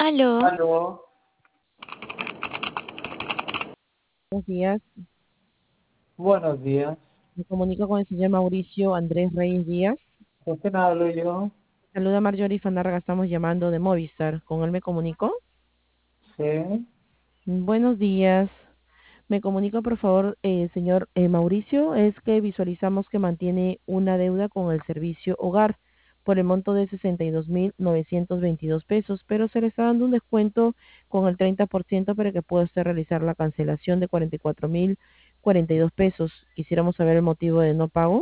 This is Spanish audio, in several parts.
Aló, Aló, Buenos días. buenos días. Me comunico con el señor Mauricio Andrés Reyes Díaz. ¿Con quién hablo yo? Saluda Marjorie Fanárraga, estamos llamando de Movistar. ¿Con él me comunico? Sí. Buenos días. Me comunico, por favor, señor Mauricio. Es que visualizamos que mantiene una deuda con el servicio hogar por el monto de 62.922 pesos, pero se le está dando un descuento con el 30% para que pueda usted realizar la cancelación de 44.042 pesos. Quisiéramos saber el motivo de no pago.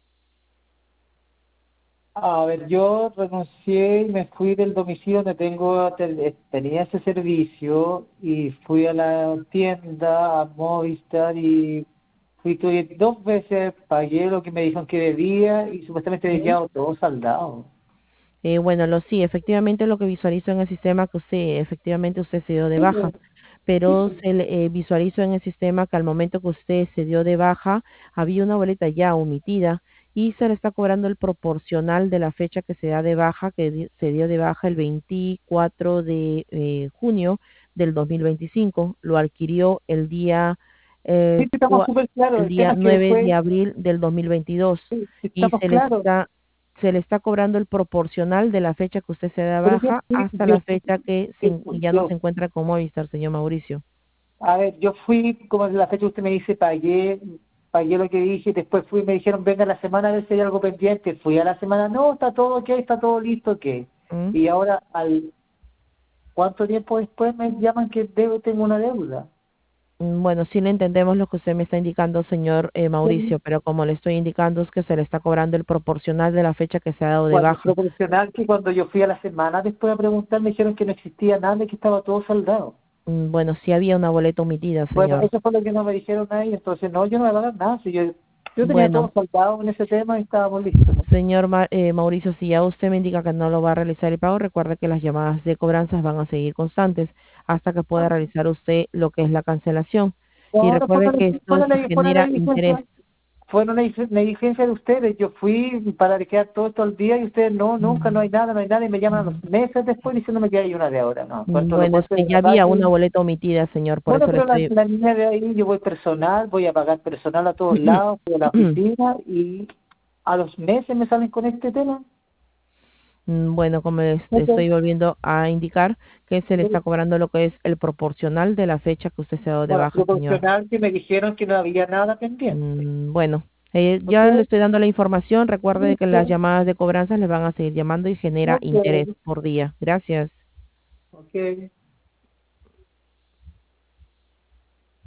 A ver, yo renuncié y me fui del domicilio donde tenía ese servicio y fui a la tienda, a Movistar y tuve 2 veces, pagué lo que me dijeron que debía y supuestamente había quedado todo saldado. Bueno, sí, efectivamente lo que visualizo en el sistema que efectivamente usted se dio de Sí, baja, sí, pero visualizo en el sistema que al momento que usted se dio de baja había una boleta ya omitida y se le está cobrando el proporcional de la fecha que se da de baja, se dio de baja el 24 de junio del 2025, lo adquirió sí, eh, estamos súper claros. el El día tema es que 9 de después, abril del 2022 sí, y estamos claros. se le está cobrando el proporcional de la fecha que usted se da Pero yo baja fui, hasta la fecha que yo, ya no yo se encuentra con Movistar, señor Mauricio. A ver, yo fui, como en la fecha que usted me dice, pagué lo que dije, después fui, me dijeron, venga a la semana a ver si hay algo pendiente, fui a la semana, no, está todo ok, está todo listo, ok. ¿Mm? Y ahora, ¿cuánto tiempo después me llaman que tengo una deuda? Bueno, sí le entendemos lo que usted me está indicando, señor Sí. Mauricio, pero como le estoy indicando es que se le está cobrando el proporcional de la fecha que se ha dado de Cuando, baja. proporcional que cuando yo fui a la semana después a preguntar, me dijeron que no existía nada y que estaba todo saldado. Bueno, sí había una boleta omitida, Bueno, señor. eso fue lo que no me dijeron ahí, entonces no, yo no voy a pagar nada, si yo tenía todo Bueno, saldado en ese tema y estábamos listos. señor Mauricio, si ya usted me indica que no lo va a realizar el pago, recuerde que las llamadas de cobranzas van a seguir constantes hasta que pueda realizar usted lo que es la cancelación. Y No, no fue recuerde que esto se fue una genera interés. negligencia. Fue una negligencia de ustedes. Yo fui para quedar todo el día y ustedes no, nunca, no hay nada, no hay nada. Y me llaman a los meses después diciéndome que hay una de ahora. No, encuentro lo Bueno, es fuerte que de ya verdad había que... una boleta omitida, señor, por Bueno, eso le pero estoy... la niña de ahí, yo voy personal, voy a pagar personal a todos lados, voy a la oficina y a los meses me salen con este tema. Bueno, como Ok. estoy volviendo a indicar que se le está cobrando lo que es el proporcional de la fecha que usted se ha dado de Bueno, baja, señor. proporcional que me dijeron que no había nada pendiente. Bueno, Ok, ya le estoy dando la información. Recuerde que las listo. llamadas de cobranzas le van a seguir llamando y genera Ok, interés por día. Gracias. ok.